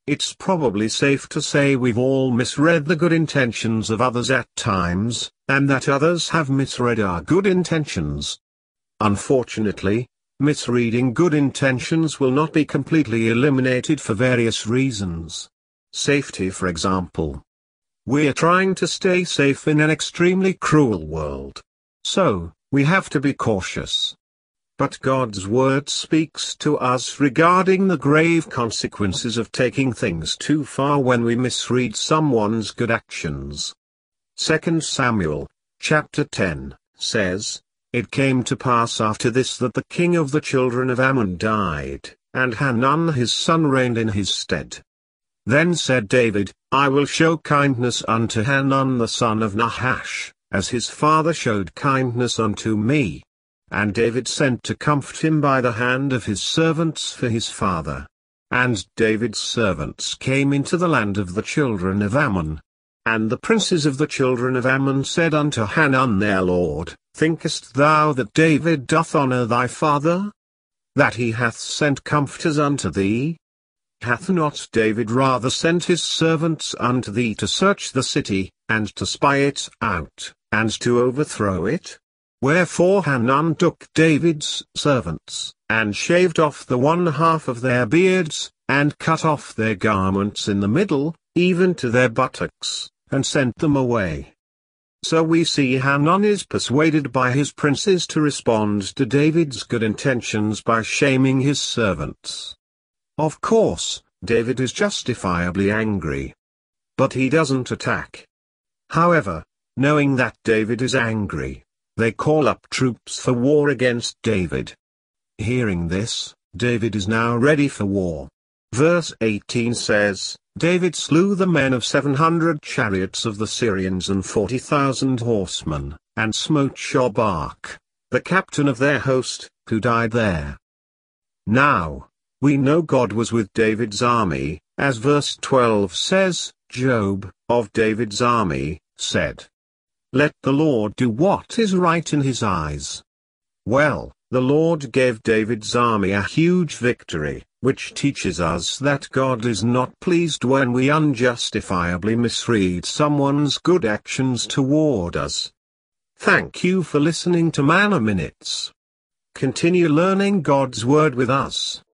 it's probably safe to say we've all misread the good intentions of others at times, and that others have misread our good intentions. Unfortunately, misreading good intentions will not be completely eliminated for various reasons. Safety, for example. We're trying to stay safe in an extremely cruel world. So, we have to be cautious. But God's word speaks to us regarding the grave consequences of taking things too far when we misread someone's good actions. 2 Samuel, chapter 10, says, "It came to pass after this that the king of the children of Ammon died, and Hanun his son reigned in his stead. Then said David, I will show kindness unto Hanun the son of Nahash, as his father showed kindness unto me. And David sent to comfort him by the hand of his servants for his father. And David's servants came into the land of the children of Ammon. And the princes of the children of Ammon said unto Hanun their lord, Thinkest thou that David doth honor thy father? That he hath sent comforters unto thee? Hath not David rather sent his servants unto thee to search the city, and to spy it out, and to overthrow it? Wherefore Hanun took David's servants, and shaved off the one half of their beards, and cut off their garments in the middle, even to their buttocks, and sent them away." So we see Hanun is persuaded by his princes to respond to David's good intentions by shaming his servants. Of course, David is justifiably angry. But he doesn't attack. However, knowing that David is angry, they call up troops for war against David. Hearing this, David is now ready for war. Verse 18 says, David slew the men of 700 chariots of the Syrians and 40,000 horsemen, and smote Shobach, the captain of their host, who died there. Now, we know God was with David's army, as verse 12 says, Job, of David's army, said, Let the Lord do what is right in his eyes. Well, the Lord gave David's army a huge victory, which teaches us that God is not pleased when we unjustifiably misread someone's good actions toward us. Thank you for listening to Manna Minutes. Continue learning God's Word with us.